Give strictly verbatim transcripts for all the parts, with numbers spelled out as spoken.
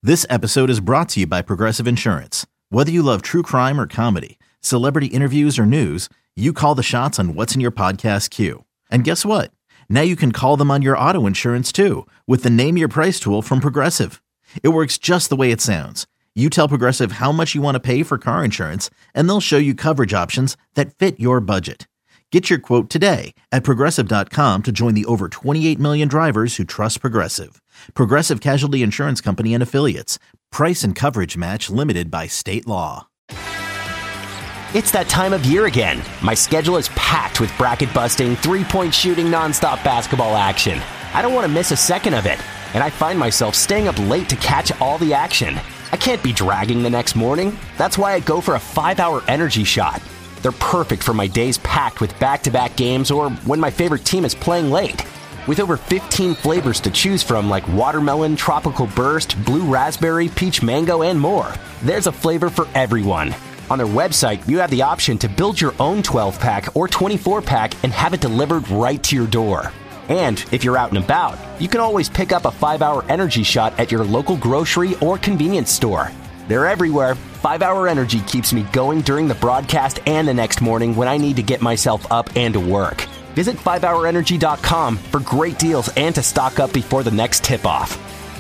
This episode is brought to you by Progressive Insurance. Whether you love true crime or comedy, celebrity interviews or news, you call the shots on what's in your podcast queue. And guess what? Now you can call them on your auto insurance too with the Name Your Price tool from Progressive. It works just the way it sounds. You tell Progressive how much you want to pay for car insurance, and they'll show you coverage options that fit your budget. Get your quote today at Progressive dot com to join the over twenty-eight million drivers who trust Progressive. Progressive Casualty Insurance Company and Affiliates. Price and coverage match limited by state law. It's that time of year again. My schedule is packed with bracket-busting, three-point shooting, nonstop basketball action. I don't want to miss a second of it, and I find myself staying up late to catch all the action. I can't be dragging the next morning. That's why I go for a five-hour energy shot. They're perfect for my days packed with back-to-back games or when my favorite team is playing late. With over fifteen flavors to choose from like watermelon, tropical burst, blue raspberry, peach mango, and more, there's a flavor for everyone. On their website, you have the option to build your own twelve-pack or twenty-four-pack and have it delivered right to your door. And if you're out and about, you can always pick up a five-hour energy shot at your local grocery or convenience store. They're everywhere. five-hour Energy keeps me going during the broadcast and the next morning when I need to get myself up and to work. Visit five hour energy dot com for great deals and to stock up before the next tip-off.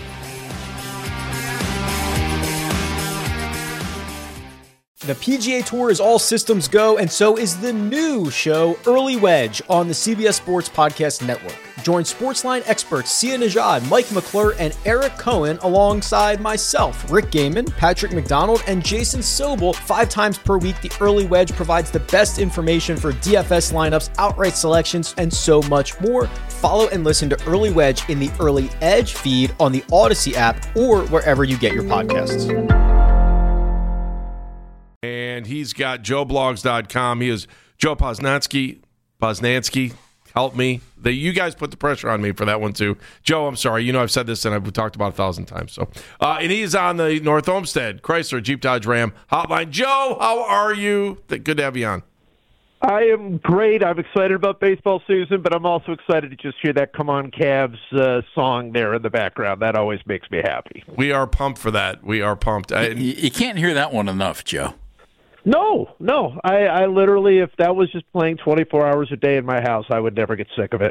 The P G A Tour is all systems go, and so is the new show, Early Wedge, on the C B S Sports Podcast Network. Join Sportsline experts Sia Nejad, Mike McClure, and Eric Cohen alongside myself, Rick Gaiman, Patrick McDonald, and Jason Sobel. Five times per week, the Early Wedge provides the best information for D F S lineups, outright selections, and so much more. Follow and listen to Early Wedge in the Early Edge feed on the Odyssey app or wherever you get your podcasts. And he's got joe blogs dot com. He is Joe Posnanski. Posnanski, help me. They, you guys put the pressure on me for that one, too. Joe, I'm sorry. You know I've said this and I've talked about it a thousand times. So, uh, and he's on the North Olmsted Chrysler Jeep Dodge Ram hotline. Joe, how are you? Good to have you on. I am great. I'm excited about baseball season, but I'm also excited to just hear that Come On Cavs uh, song there in the background. That always makes me happy. We are pumped for that. We are pumped. I, you, you can't hear that one enough, Joe. No, no. I, I literally, if that was just playing twenty-four hours a day in my house, I would never get sick of it.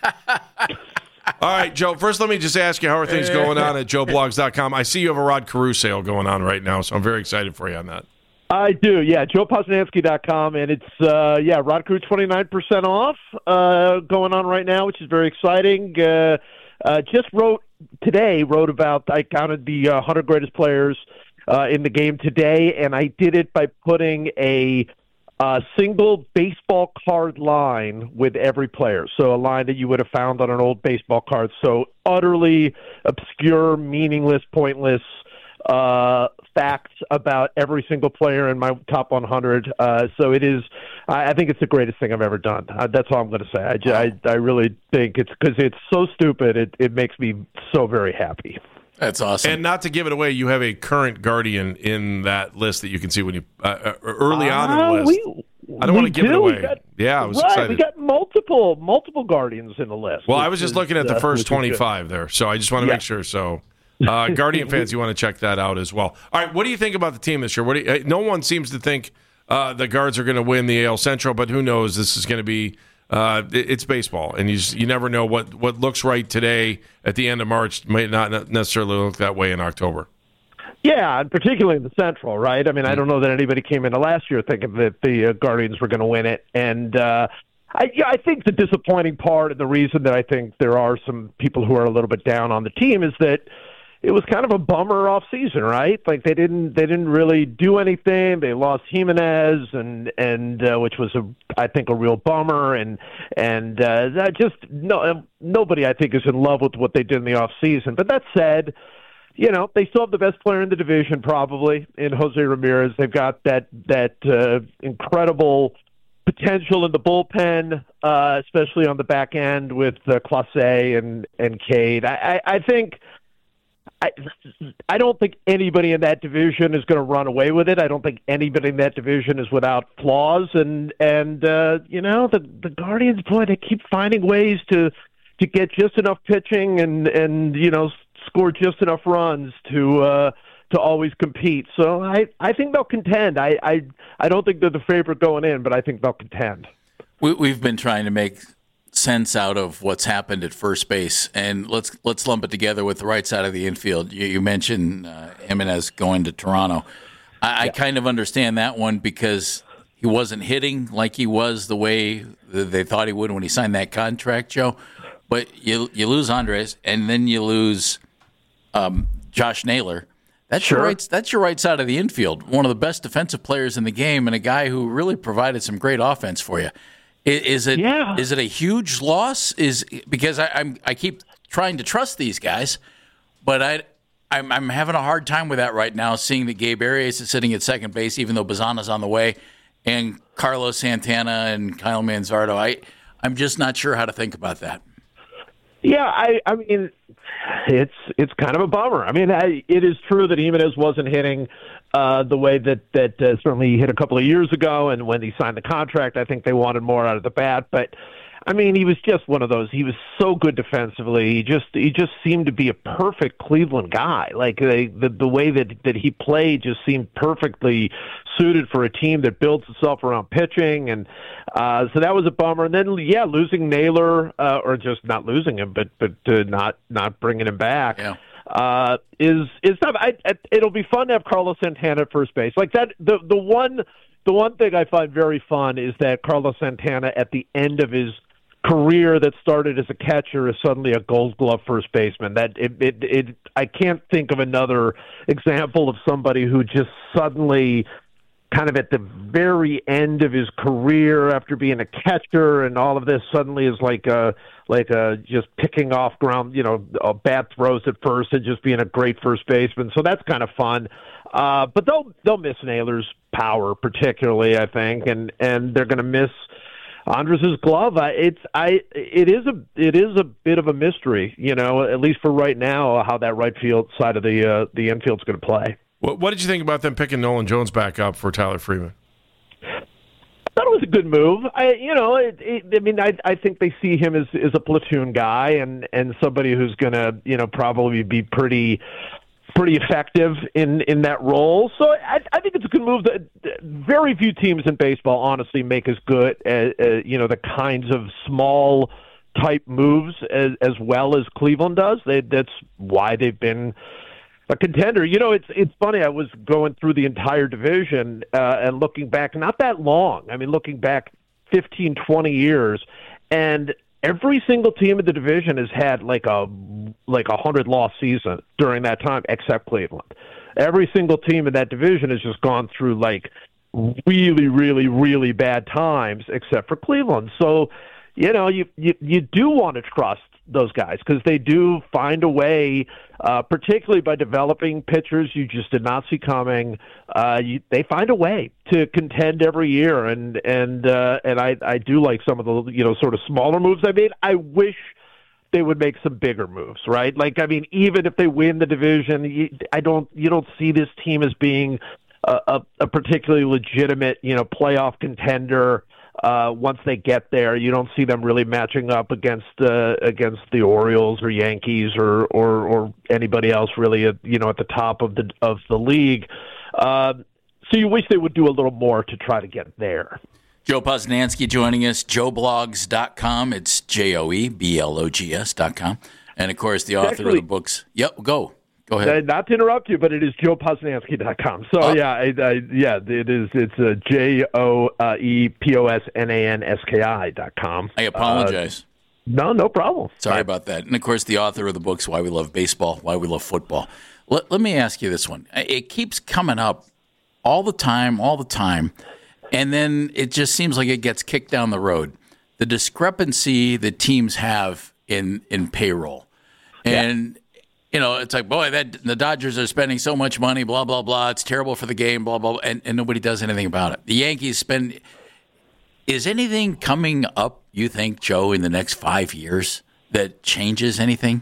All right, Joe, first let me just ask you, how are things going on at joe blogs dot com? I see you have a Rod Carew sale going on right now, so I'm very excited for you on that. I do, yeah, joe posnanski dot com, and it's, uh, yeah, Rod Carew twenty-nine percent off uh, going on right now, which is very exciting. Uh, uh, just wrote today, wrote about, I counted the uh, one hundred greatest players Uh, in the game today, and I did it by putting a uh, single baseball card line with every player. So a line that you would have found on an old baseball card. So utterly obscure, meaningless, pointless uh, facts about every single player in my top one hundred. Uh, so it is, I, I think it's the greatest thing I've ever done. Uh, that's all I'm going to say. I, ju- I, I really think it's because it's so stupid, it, it makes me so very happy. That's awesome. And not to give it away, you have a current Guardian in that list that you can see when you uh, early on in the list. We, I don't want to give do. it away. Got, yeah, I was right, excited. We got multiple multiple Guardians in the list. Well, I was just is, looking at the uh, first twenty-five there, so I just want to yeah. make sure. So, uh, Guardian fans, you want to check that out as well. All right, what do you think about the team this year? What do you, no one seems to think uh, the Guards are going to win the A L Central, but who knows? This is going to be. Uh, it's baseball, and you just, you never know what, what looks right today at the end of March might not necessarily look that way in October. Yeah, and particularly in the Central, right? I mean, I don't know that anybody came into last year thinking that the uh, Guardians were going to win it, and uh, I, yeah, I think the disappointing part and the reason that I think there are some people who are a little bit down on the team is that it was kind of a bummer off season, right? Like they didn't they didn't really do anything. They lost Jimenez, and and uh, which was a I think a real bummer, and and uh, that just no nobody I think is in love with what they did in the off season. But that said, you know, they still have the best player in the division probably in Jose Ramirez. They've got that that uh, incredible potential in the bullpen, uh, especially on the back end with uh, Clase and and Cade. I, I, I think. I, I don't think anybody in that division is going to run away with it. I don't think anybody in that division is without flaws. And, and uh, you know, the, the Guardians, boy, they keep finding ways to to get just enough pitching and, and you know, score just enough runs to uh, to always compete. So I, I think they'll contend. I, I I don't think they're the favorite going in, but I think they'll contend. We, we've been trying to make sense out of what's happened at first base, and let's let's lump it together with the right side of the infield. You, you mentioned uh, Jimenez going to Toronto. I, yeah. I kind of understand that one because he wasn't hitting like he was the way they thought he would when he signed that contract, Joe. But you you lose Andres, and then you lose um, Josh Naylor. That's sure. your right. That's your right side of the infield. One of the best defensive players in the game, and a guy who really provided some great offense for you. Is, is it? Yeah. Is it a huge loss? Is because I, I'm I keep trying to trust these guys, but I I'm, I'm having a hard time with that right now. Seeing that Gabe Arias is sitting at second base, even though Bazana's on the way, and Carlos Santana and Kyle Manzardo. I I'm just not sure how to think about that. Yeah, I, I mean, it's it's kind of a bummer. I mean, I, it is true that Jimenez wasn't hitting uh, the way that that uh, certainly he hit a couple of years ago, and when he signed the contract, I think they wanted more out of the bat. But I mean, he was just one of those. He was so good defensively. He just he just seemed to be a perfect Cleveland guy. Like they, the the way that that he played just seemed perfectly suited for a team that builds itself around pitching, and uh, so that was a bummer. And then yeah, losing Naylor, uh, or just not losing him, but but uh, not not bringing him back. Yeah. Uh, is is tough. I, I, it'll be fun to have Carlos Santana at first base. Like that. The the one the one thing I find very fun is that Carlos Santana at the end of his career that started as a catcher is suddenly a Gold Glove first baseman. That it, it, it I can't think of another example of somebody who just suddenly, kind of at the very end of his career, after being a catcher and all of this, suddenly is like a like a just picking off ground, you know, a bad throws at first and just being a great first baseman. So that's kind of fun. Uh, but they'll they'll miss Naylor's power particularly, I think, and and they're going to miss Andres' glove. I, it's I. It is a. It is a bit of a mystery, you know. At least for right now, how that right field side of the uh, the infield's going to play. What, what did you think about them picking Nolan Jones back up for Tyler Freeman? I thought it was a good move. I, you know, it, it, I mean, I, I think they see him as, as a platoon guy and, and somebody who's going to, you know, probably be pretty. pretty effective in, in that role. So I, I think it's a good move. That very few teams in baseball, honestly, make as good as, uh, you know, the kinds of small type moves as, as well as Cleveland does. They, that's why they've been a contender. You know, it's it's funny. I was going through the entire division uh, and looking back, not that long. I mean, looking back fifteen, twenty years, and every single team in the division has had like a like a hundred loss season during that time, except Cleveland. Every single team in that division has just gone through like really, really, really bad times, except for Cleveland. So, you know, you you, you do want to trust those guys because they do find a way, uh, particularly by developing pitchers you just did not see coming. Uh, you, they find a way to contend every year, and and uh, and I, I do like some of the you know sort of smaller moves I made. I wish they would make some bigger moves, right? Like I mean, even if they win the division, you, I don't you don't see this team as being a, a, a particularly legitimate you know playoff contender. Uh, once they get there, you don't see them really matching up against uh, against the Orioles or Yankees or, or, or anybody else really, at, you know, at the top of the of the league. Uh, so you wish they would do a little more to try to get there. Joe Posnanski joining us, joe blogs dot com. It's J O E B L O G S dot com. And, of course, the author Actually, of the books. Yep, go. Go ahead. Not to interrupt you, but it is joe posnanski dot com. So, oh. yeah, I, I, yeah, it is. It's uh, J O E P O S N A N S K I dot com. I apologize. Uh, no, no problem. Sorry Bye. about that. And, of course, the author of the books, Why We Love Baseball, Why We Love Football. Let, let me ask you this one. It keeps coming up all the time, all the time, and then it just seems like it gets kicked down the road. The discrepancy that teams have in, in payroll. And... Yeah. You know, it's like, boy, that the Dodgers are spending so much money, blah, blah, blah. It's terrible for the game, blah, blah, blah, and, and nobody does anything about it. The Yankees spend – is anything coming up, you think, Joe, in the next five years that changes anything?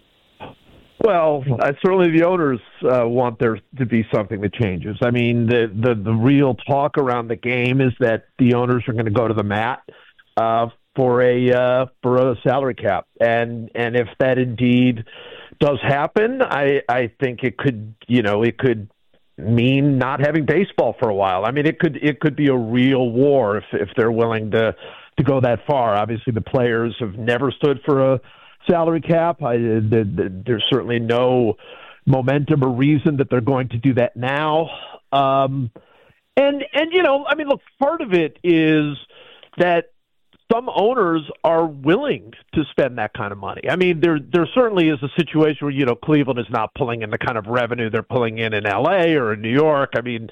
Well, uh, certainly the owners uh, want there to be something that changes. I mean, the, the, the real talk around the game is that the owners are going to go to the mat uh, for a uh, for a salary cap. And, and if that indeed – does happen, I, I think it could, you know, it could mean not having baseball for a while. I mean, it could it could be a real war if if they're willing to to go that far. Obviously, the players have never stood for a salary cap. I, the, the, there's certainly no momentum or reason that they're going to do that now. Um, and and you know, I mean, look, part of it is that some owners are willing to spend that kind of money. I mean, there there certainly is a situation where, you know, Cleveland is not pulling in the kind of revenue they're pulling in in L A or in New York. I mean,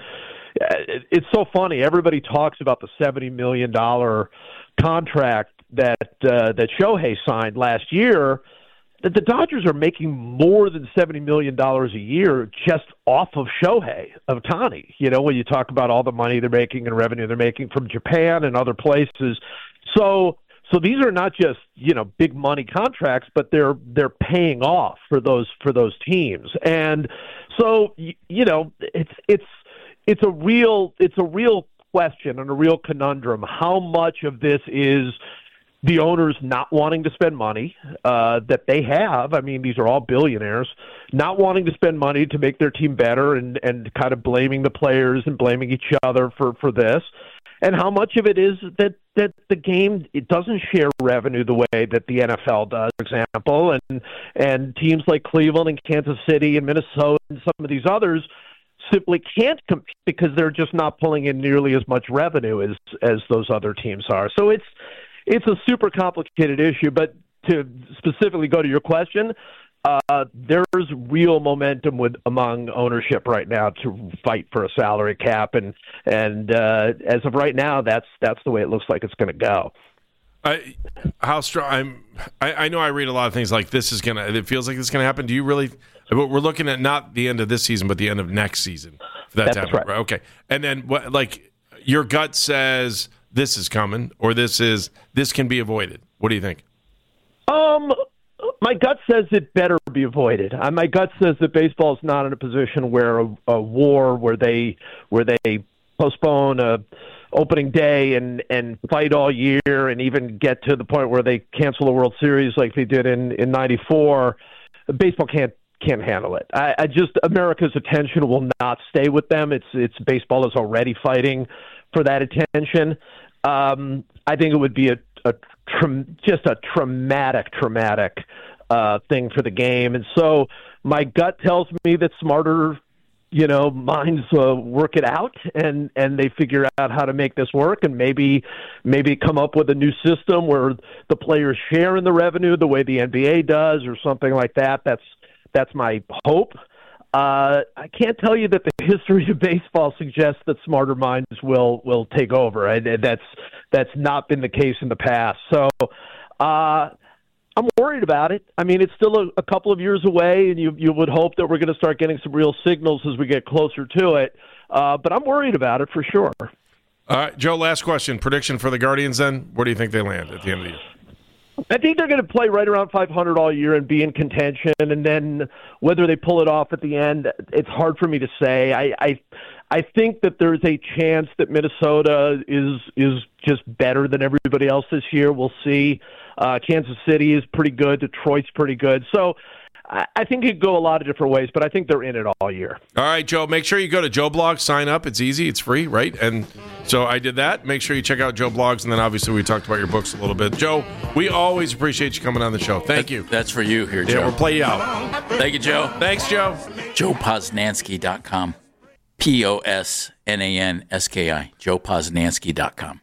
it's so funny. Everybody talks about the seventy million dollars contract that uh, that Shohei signed last year, that the Dodgers are making more than seventy million dollars a year just off of Shohei Ohtani. You know, when you talk about all the money they're making and revenue they're making from Japan and other places. So so these are not just, you know, big money contracts, but they're they're paying off for those for those teams. And so, you know, it's it's it's a real it's a real question and a real conundrum. How much of this is the owners not wanting to spend money uh, that they have? I mean, these are all billionaires, not wanting to spend money to make their team better and, and kind of blaming the players and blaming each other for, for this. And how much of it is that, that the game, it doesn't share revenue the way that the N F L does, for example, and and teams like Cleveland and Kansas City and Minnesota and some of these others simply can't compete because they're just not pulling in nearly as much revenue as as those other teams are. So it's it's a super complicated issue. But to specifically go to your question, uh, there's real momentum with among ownership right now to fight for a salary cap, and and uh, as of right now, that's that's the way it looks like it's going to go. I, how strong? I'm. I, I know I read a lot of things like this is gonna. It feels like it's gonna happen. Do you really? We're looking at not the end of this season, but the end of next season. For that That's to happen. right. Okay, and then what? Like your gut says this is coming, or this is this can be avoided. What do you think? Um, my gut says it better be avoided. Uh, my gut says that baseball is not in a position where a, a war, where they where they postpone a opening day and, and fight all year and even get to the point where they cancel the World Series like they did in, in ninety-four. Baseball can't can't handle it. I, I just America's attention will not stay with them. It's it's baseball is already fighting for that attention. Um, I think it would be a, a tra- just a traumatic, traumatic uh, thing for the game. And so my gut tells me that smarter, you know, minds uh, work it out and, and they figure out how to make this work and maybe maybe come up with a new system where the players share in the revenue the way the N B A does or something like that. That's that's my hope. Uh, I can't tell you that the history of baseball suggests that smarter minds will will take over. I, that's that's not been the case in the past. So uh, I'm worried about it. I mean, it's still a, a couple of years away, and you you would hope that we're going to start getting some real signals as we get closer to it. Uh, but I'm worried about it for sure. All right, Joe, last question. Prediction for the Guardians then? Where do you think they land at the end of the year? I think they're going to play right around five hundred all year and be in contention. And then whether they pull it off at the end, it's hard for me to say. I I, I think that there's a chance that Minnesota is is just better than everybody else this year. We'll see. Uh, Kansas City is pretty good. Detroit's pretty good. So I, I think it could go a lot of different ways, but I think they're in it all year. All right, Joe, make sure you go to Joe Blogs, sign up. It's easy. It's free, right? And so I did that. Make sure you check out Joe Blogs, and then obviously we talked about your books a little bit. Joe, we always appreciate you coming on the show. Thank that, you. That's for you here, Joe. Yeah, we'll play you out. Thank you, Joe. Thanks, Joe. Joe Posnanski dot com. P O S N A N S K I. Joe Posnanski dot com.